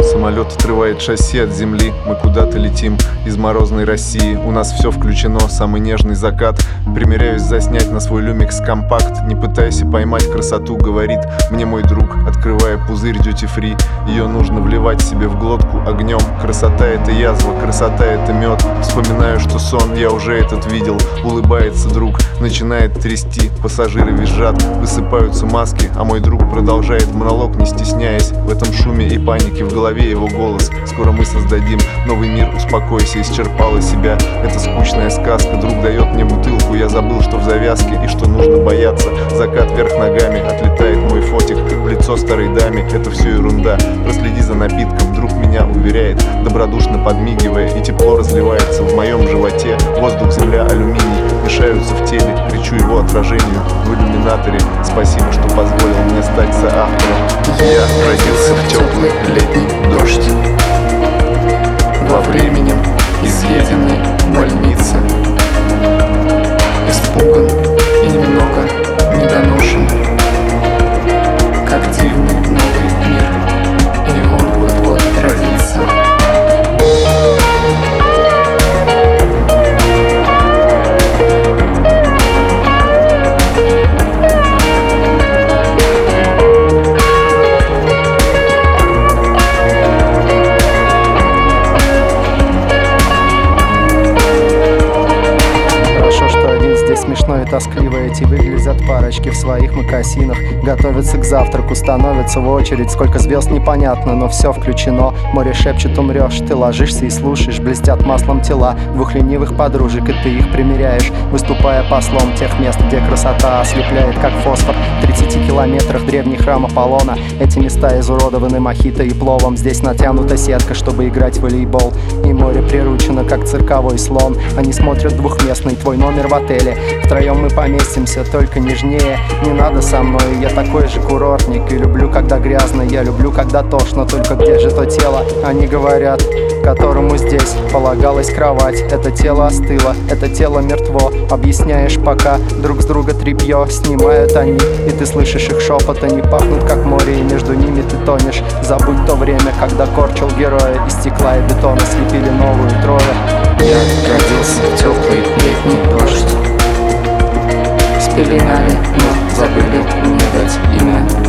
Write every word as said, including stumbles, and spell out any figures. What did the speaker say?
Самолет отрывает шасси от земли, мы куда-то летим из морозной России. У нас все включено, самый нежный закат. Примеряюсь заснять на свой люмикс компакт. Не пытайся поймать красоту, говорит мне мой друг, открывая пузырь дьюти-фри. Ее нужно вливать себе в глотку огнем. Красота — это язва, красота — это мед. Вспоминаю, что сон я уже этот видел. Улыбается друг, начинает трясти. Пассажиры визжат, высыпаются маски, а мой друг продолжает монолог, не стесняясь. В этом шуме и панике в голове его голос: скоро мы создадим новый мир, успокойся, исчерпала себя. Это скучная сказка, друг дает мне бутылку. Я забыл, что в завязке и что нужно бояться. Закат вверх ногами, отлетает мой фотик в лицо старой даме. Это все ерунда, проследи за напитком, друг меня уверяет, добродушно подмигивая, и тепло разливается в моем животе. Воздух, земля, алюминий мешаются в теле, кричу его отражению в иллюминаторе. Спасибо, что позволил мне стать соавтором. Я родился в теплый летний дождь, во временем изъеденной больнице. Испуган и немного недоношен, как дивный новый мир, и он вот-вот родится. Смешно и тоскливо эти выглядят парочки в своих мокасинах. Готовятся к завтраку, становятся в очередь. Сколько звезд непонятно, но все включено. Море шепчет: умрешь. Ты ложишься и слушаешь. Блестят маслом тела двух ленивых подружек, и ты их примеряешь, выступая послом тех мест, где красота ослепляет, как фосфор. В тридцати километрах древний храм Аполлона. Эти места изуродованы мохито и пловом. Здесь натянута сетка, чтобы играть в волейбол. И море приручено, как цирковой слон. Они смотрят двухместный твой номер в отеле. Втроем мы поместимся, только нежнее. Не надо со мной, я такой же курортник. И люблю, когда грязно, я люблю, когда тошно. Только где же то тело, они говорят, которому здесь полагалась кровать? Это тело остыло, это тело мертво. Объясняешь, пока друг с друга тряпье снимают они, и ты слышишь их шепот. Они пахнут, как море, и между ними ты тонешь. Забудь то время, когда корчил героя. Из стекла и бетона слепили новую Трою. Я родился в теплый летний дождь, спеленали, но забыли мне дать имя.